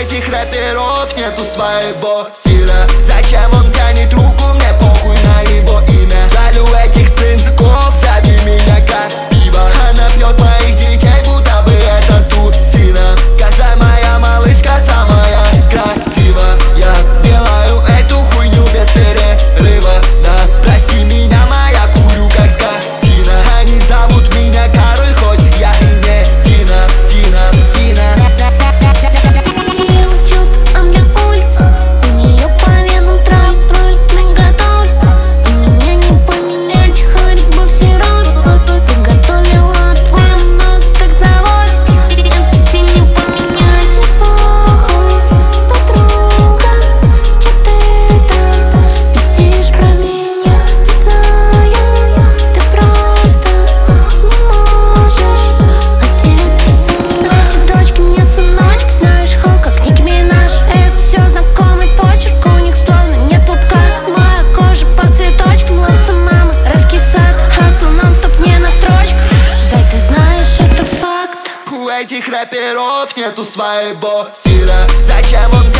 этих рэперов нету своего стиля. Зачем он тянет руку, мне похуй на его имя. Жаль, у этих сынков зови меня как пиво. Она пьет моих детей, будто бы это тусина. Каждая моя малышка самая красивая. Я делаю эту хуйню без перерыва. Да, прости меня, моя, курю как скотина. Они зовут меня король, хоть я и не Дина. Его чувств, а мне улица. У нее по венам трав, роль наготовлю. И меня не поменять, хоть бы все роды. Приготовила твой ног, как завод. Этот стиль не поменять. Похуй, подруга, чё ты там пиздишь про меня? Не знаю, ты просто не можешь одеться со мной. Эти дочки мне сыночки, знаешь, хол, как Ники Минаж. Это все знакомый почерк, у них словно нет пупка. Моя кожа по цветочкам, ловится мама, раскисает. Хасл нон-стоп не на строчках. Зай, ты знаешь, это факт. У этих рэперов нету своего стиля. Зачем он